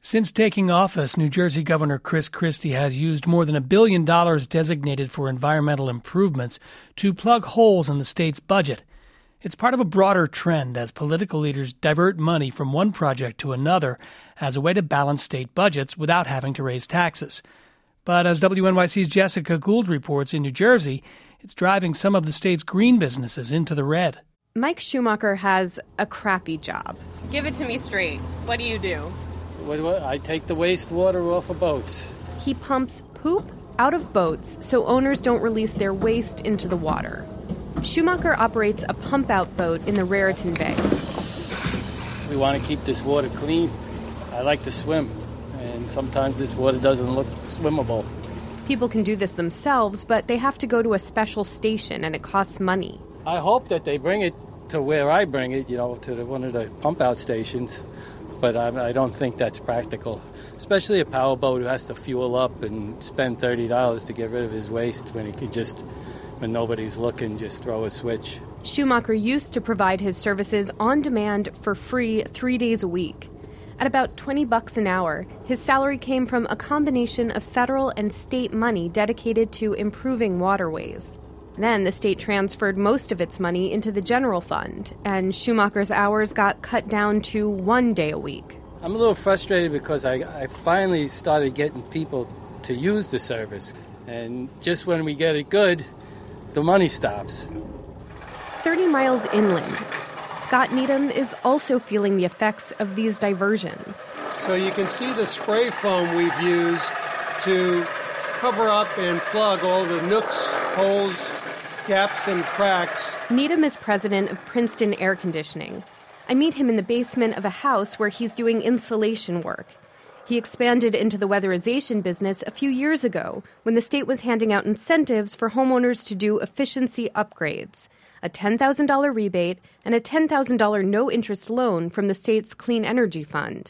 Since taking office, New Jersey Governor Chris Christie has used more than $1 billion designated for environmental improvements to plug holes in the state's budget. It's part of a broader trend as political leaders divert money from one project to another as a way to balance state budgets without having to raise taxes. But as WNYC's Jessica Gould reports, in New Jersey, it's driving some of the state's green businesses into the red. Mike Schumacher has a crappy job. Give it to me straight. What do you do? I take the wastewater off of boats. He pumps poop out of boats so owners don't release their waste into the water. Schumacher operates a pump-out boat in the Raritan Bay. We want to keep this water clean. I like to swim, and sometimes this water doesn't look swimmable. People can do this themselves, but they have to go to a special station, and it costs money. I hope that they bring it to where I bring it, to one of the pump-out stations. But I don't think that's practical, especially a powerboat who has to fuel up and spend $30 to get rid of his waste when he could just, when nobody's looking, just throw a switch. Schumacher used to provide his services on demand for free 3 days a week. At about $20 an hour, his salary came from a combination of federal and state money dedicated to improving waterways. Then the state transferred most of its money into the general fund, and Schumacher's hours got cut down to 1 day a week. I'm a little frustrated because I finally started getting people to use the service. And just when we get it good, the money stops. 30 miles inland, Scott Needham is also feeling the effects of these diversions. So you can see the spray foam we've used to cover up and plug all the nooks, holes, gaps and cracks. Needham is president of Princeton Air Conditioning. I meet him in the basement of a house where he's doing insulation work. He expanded into the weatherization business a few years ago when the state was handing out incentives for homeowners to do efficiency upgrades, a $10,000 rebate and a $10,000 no-interest loan from the state's Clean Energy Fund.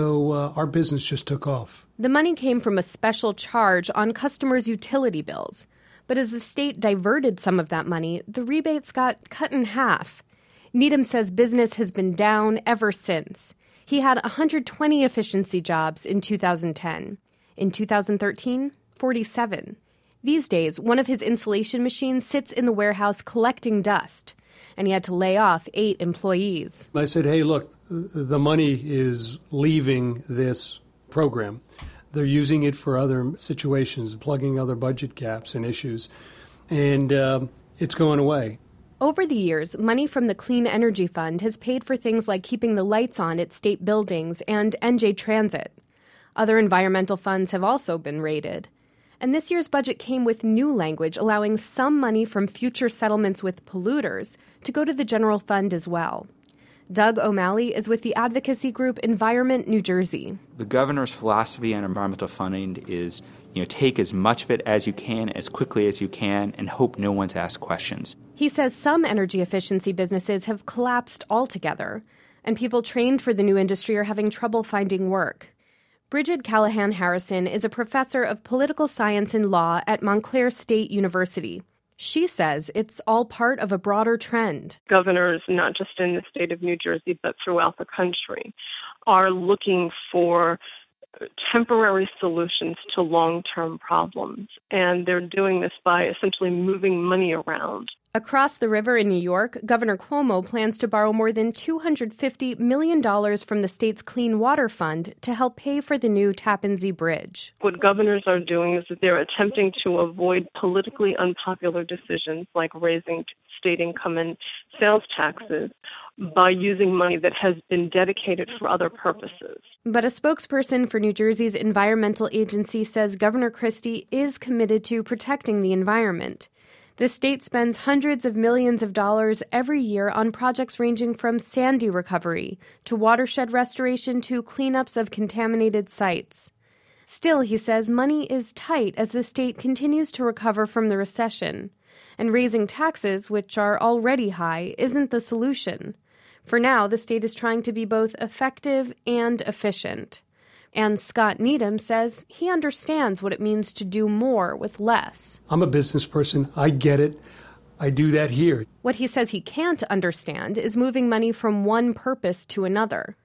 So our business just took off. The money came from a special charge on customers' utility bills. But as the state diverted some of that money, the rebates got cut in half. Needham says business has been down ever since. He had 120 efficiency jobs in 2010. In 2013, 47. These days, one of his insulation machines sits in the warehouse collecting dust, and he had to lay off 8 employees. I said, hey, look, the money is leaving this program. They're using it for other situations, plugging other budget gaps and issues, and it's going away. Over the years, money from the Clean Energy Fund has paid for things like keeping the lights on at state buildings and NJ Transit. Other environmental funds have also been raided. And this year's budget came with new language allowing some money from future settlements with polluters to go to the general fund as well. Doug O'Malley is with the advocacy group Environment New Jersey. The governor's philosophy on environmental funding is, take as much of it as you can, as quickly as you can, and hope no one's asked questions. He says some energy efficiency businesses have collapsed altogether, and people trained for the new industry are having trouble finding work. Bridget Callahan Harrison is a professor of political science and law at Montclair State University. She says it's all part of a broader trend. Governors, not just in the state of New Jersey, but throughout the country, are looking for temporary solutions to long-term problems. And they're doing this by essentially moving money around. Across the river in New York, Governor Cuomo plans to borrow more than $250 million from the state's Clean Water Fund to help pay for the new Tappan Zee Bridge. What governors are doing is that they're attempting to avoid politically unpopular decisions like raising state income and sales taxes by using money that has been dedicated for other purposes. But a spokesperson for New Jersey's environmental agency says Governor Christie is committed to protecting the environment. The state spends hundreds of millions of dollars every year on projects ranging from Sandy recovery to watershed restoration to cleanups of contaminated sites. Still, he says, money is tight as the state continues to recover from the recession. And raising taxes, which are already high, isn't the solution. For now, the state is trying to be both effective and efficient. And Scott Needham says he understands what it means to do more with less. I'm a business person. I get it. I do that here. What he says he can't understand is moving money from one purpose to another.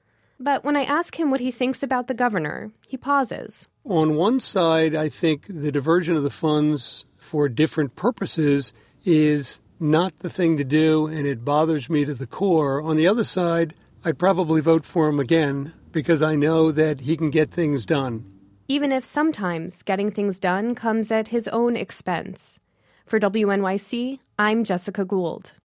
But when I ask him what he thinks about the governor, he pauses. On one side, I think the diversion of the funds for different purposes is not the thing to do, and it bothers me to the core. On the other side, I'd probably vote for him again because I know that he can get things done. Even if sometimes getting things done comes at his own expense. For WNYC, I'm Jessica Gould.